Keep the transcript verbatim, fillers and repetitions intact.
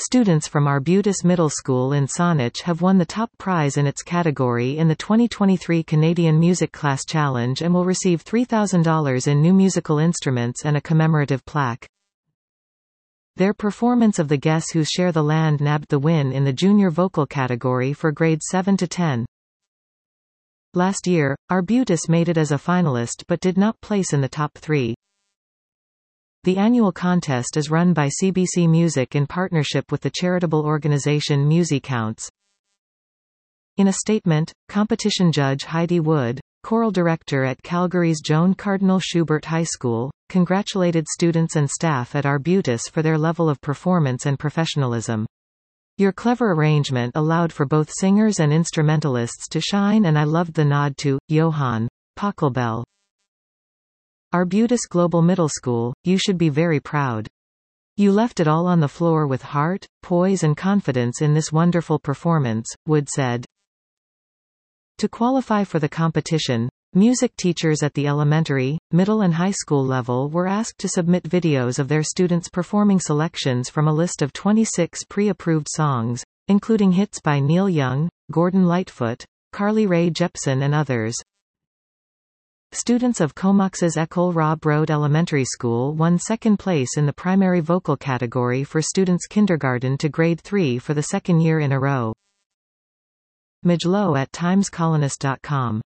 Students from Arbutus Middle School in Saanich have won the top prize in its category in the twenty twenty-three Canadian Music Class Challenge and will receive three thousand dollars in new musical instruments and a commemorative plaque. Their performance of the Guess Who's Share the Land nabbed the win in the junior vocal category for grades seven to ten. Last year, Arbutus made it as a finalist but did not place in the top three. The annual contest is run by C B C Music in partnership with the charitable organization MusiCounts. In a statement, competition judge Heidi Wood, choral director at Calgary's Joan Cardinal Schubert High School, congratulated students and staff at Arbutus for their level of performance and professionalism. Your clever arrangement allowed for both singers and instrumentalists to shine, and I loved the nod to Johann Pachelbel. Arbutus Global Middle School, you should be very proud. You left it all on the floor with heart, poise and confidence in this wonderful performance, Wood said. To qualify for the competition, music teachers at the elementary, middle and high school level were asked to submit videos of their students performing selections from a list of twenty-six pre-approved songs, including hits by Neil Young, Gordon Lightfoot, Carly Rae Jepsen and others. Students of Comox's École Rob Road Elementary School won second place in the primary vocal category for students kindergarten to grade three for the second year in a row. Midge Lowe at times colonist dot com